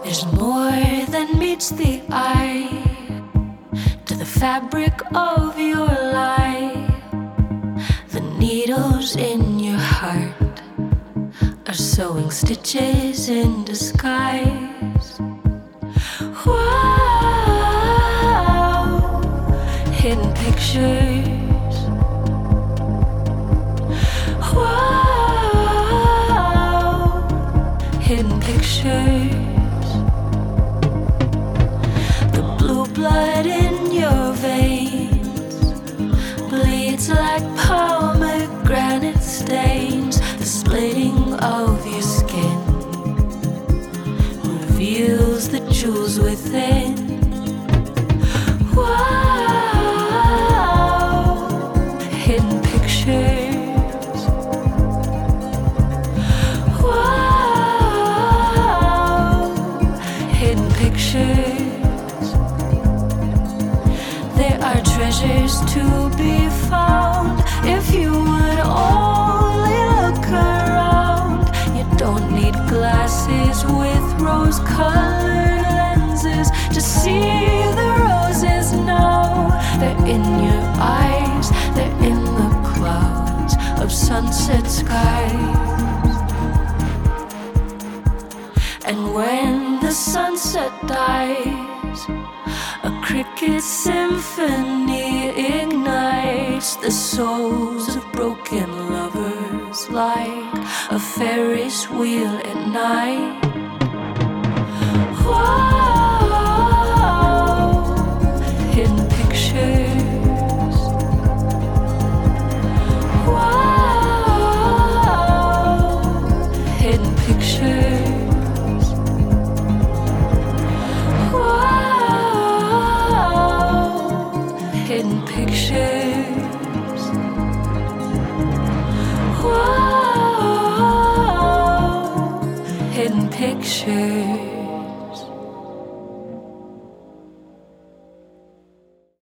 There's more than meets the eye to the fabric of your life. The needles in your heart are sewing stitches in disguise. Wow, hidden pictures. Wow, hidden pictures. Blood in your veins bleeds like pomegranate stains. The splitting of your skin reveals the jewels within. Wow, hidden pictures. Wow, hidden pictures. Treasures to be found if you would only look around. You don't need glasses with rose-colored lenses to see the roses now. They're in your eyes, they're in the clouds of sunset skies. And when the sunset dies, a cricket symphony ignites the souls of broken lovers like a Ferris wheel at night. Whoa, hidden pictures. Whoa, hidden pictures. Hidden pictures. Whoa, hidden pictures.